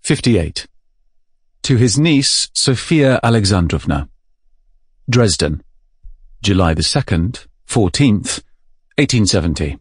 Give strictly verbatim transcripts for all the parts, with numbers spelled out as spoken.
fifty-eight. To his niece, Sophia Alexandrovna. Dresden, July the second, fourteenth, eighteen seventy.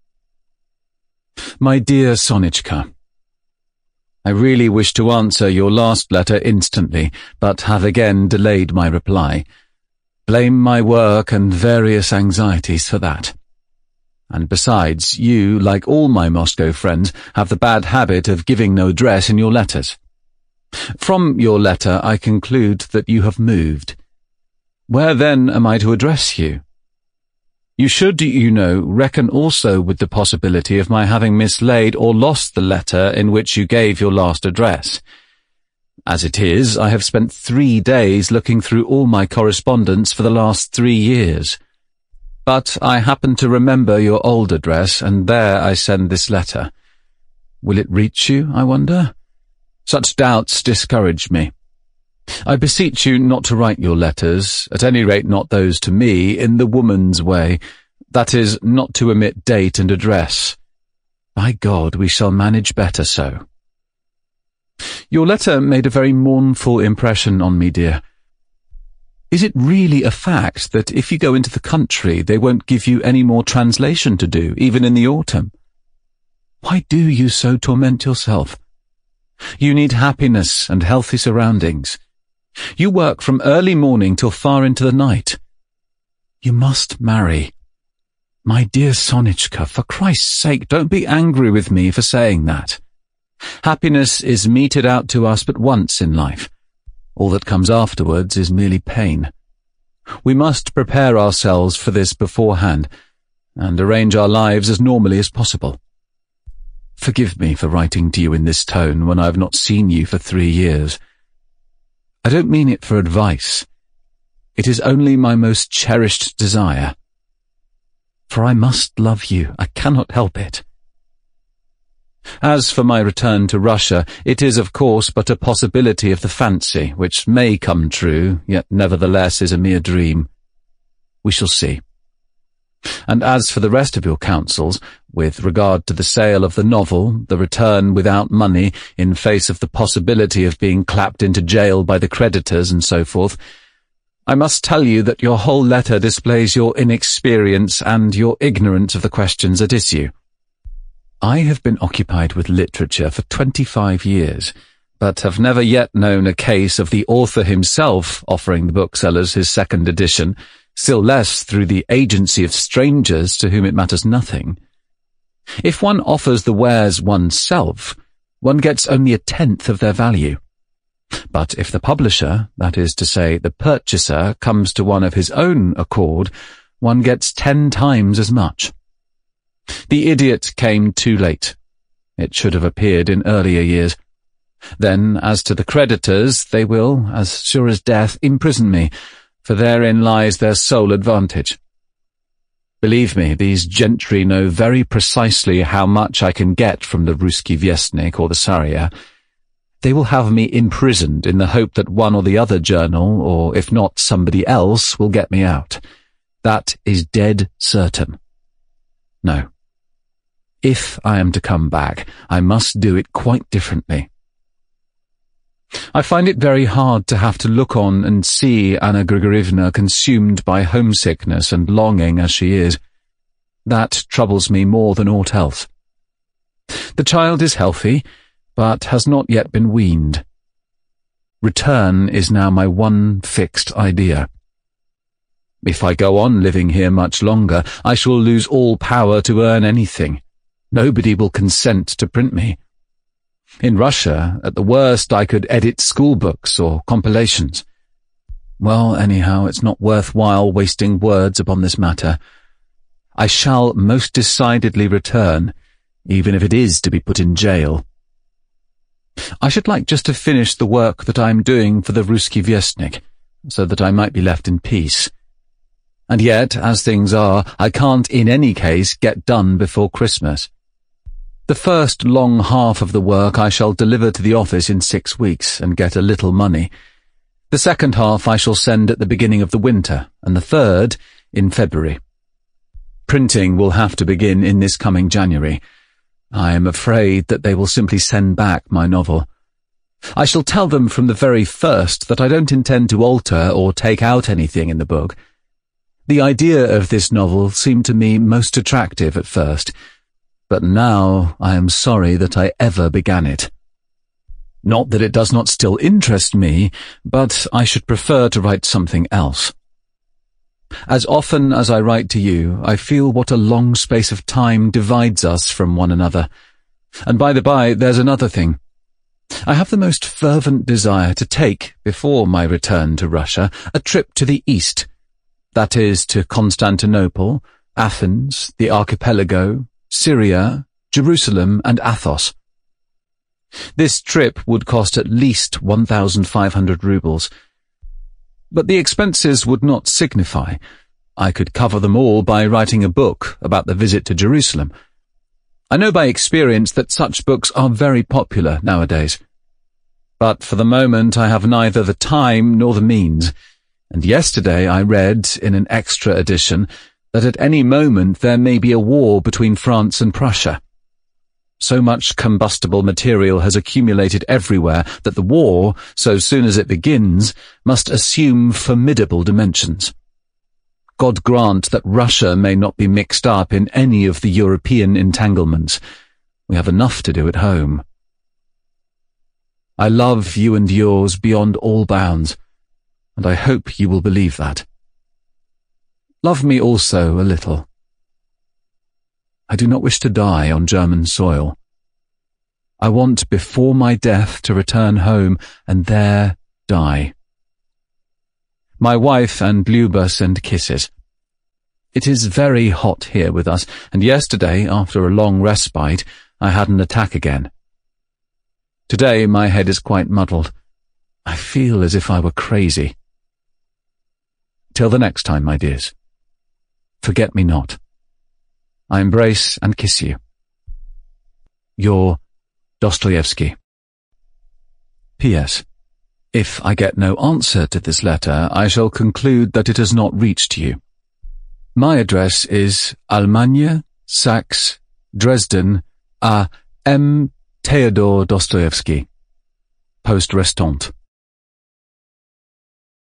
My dear Sonitchka, I really wish to answer your last letter instantly, but have again delayed my reply. Blame my work and various anxieties for that. And besides, you, like all my Moscow friends, have the bad habit of giving no address in your letters. From your letter I conclude that you have moved. Where then am I to address you? You should, you know, reckon also with the possibility of my having mislaid or lost the letter in which you gave your last address. As it is, I have spent three days looking through all my correspondence for the last three years. But I happen to remember your old address, and there I send this letter. Will it reach you, I wonder? Such doubts discourage me. I beseech you not to write your letters, at any rate not those to me, in the woman's way, that is, not to omit date and address. By God, we shall manage better so. Your letter made a very mournful impression on me, dear. Is it really a fact that if you go into the country they won't give you any more translation to do, even in the autumn? Why do you so torment yourself? You need happiness and healthy surroundings. You work from early morning till far into the night. You must marry. My dear Sonitchka, for Christ's sake, don't be angry with me for saying that. Happiness is meted out to us but once in life. All that comes afterwards is merely pain. We must prepare ourselves for this beforehand, and arrange our lives as normally as possible. Forgive me for writing to you in this tone when I have not seen you for three years. I don't mean it for advice. It is only my most cherished desire. For I must love you, I cannot help it. As for my return to Russia, it is of course but a possibility of the fancy, which may come true, yet nevertheless is a mere dream. We shall see. And as for the rest of your counsels, with regard to the sale of the novel, the return without money, in face of the possibility of being clapped into jail by the creditors and so forth, I must tell you that your whole letter displays your inexperience and your ignorance of the questions at issue. I have been occupied with literature for twenty-five years, but have never yet known a case of the author himself offering the booksellers his second edition, still less through the agency of strangers to whom it matters nothing. If one offers the wares oneself, one gets only a tenth of their value. But if the publisher, that is to say, the purchaser, comes to one of his own accord, one gets ten times as much. The idiot came too late. It should have appeared in earlier years. Then, as to the creditors, they will, as sure as death, imprison me, for therein lies their sole advantage. Believe me, these gentry know very precisely how much I can get from the Ruski Vyestnik or the Saria. They will have me imprisoned in the hope that one or the other journal, or if not somebody else, will get me out. That is dead certain. No. If I am to come back, I must do it quite differently. I find it very hard to have to look on and see Anna Grigorievna consumed by homesickness and longing as she is. That troubles me more than aught else. The child is healthy, but has not yet been weaned. Return is now my one fixed idea. If I go on living here much longer, I shall lose all power to earn anything. Nobody will consent to print me. In Russia, at the worst, I could edit schoolbooks or compilations. Well, anyhow, it's not worth while wasting words upon this matter. I shall most decidedly return, even if it is to be put in jail. I should like just to finish the work that I am doing for the Ruski Vyestnik, so that I might be left in peace. And yet, as things are, I can't in any case get done before Christmas. The first long half of the work I shall deliver to the office in six weeks and get a little money. The second half I shall send at the beginning of the winter, and the third in February. Printing will have to begin in this coming January. I am afraid that they will simply send back my novel. I shall tell them from the very first that I don't intend to alter or take out anything in the book. The idea of this novel seemed to me most attractive at first, but now I am sorry that I ever began it. Not that it does not still interest me, but I should prefer to write something else. As often as I write to you, I feel what a long space of time divides us from one another. And by the by, there's another thing. I have the most fervent desire to take, before my return to Russia, a trip to the East. That is, to Constantinople, Athens, the Archipelago, Syria, Jerusalem, and Athos. This trip would cost at least one thousand five hundred rubles. But the expenses would not signify. I could cover them all by writing a book about the visit to Jerusalem. I know by experience that such books are very popular nowadays. But for the moment I have neither the time nor the means, and yesterday I read, in an extra edition, that at any moment there may be a war between France and Prussia. So much combustible material has accumulated everywhere that the war, so soon as it begins, must assume formidable dimensions. God grant that Russia may not be mixed up in any of the European entanglements. We have enough to do at home. I love you and yours beyond all bounds, and I hope you will believe that. Love me also a little. I do not wish to die on German soil. I want before my death to return home and there die. My wife and Luba send kisses. It is very hot here with us, and yesterday, after a long respite, I had an attack again. Today my head is quite muddled. I feel as if I were crazy. Till the next time, my dears. Forget me not. I embrace and kiss you. Your Dostoevsky. P S. If I get no answer to this letter, I shall conclude that it has not reached you. My address is Allemagne, Saxe, Dresden, à M. Theodor Dostoevsky. Poste restante.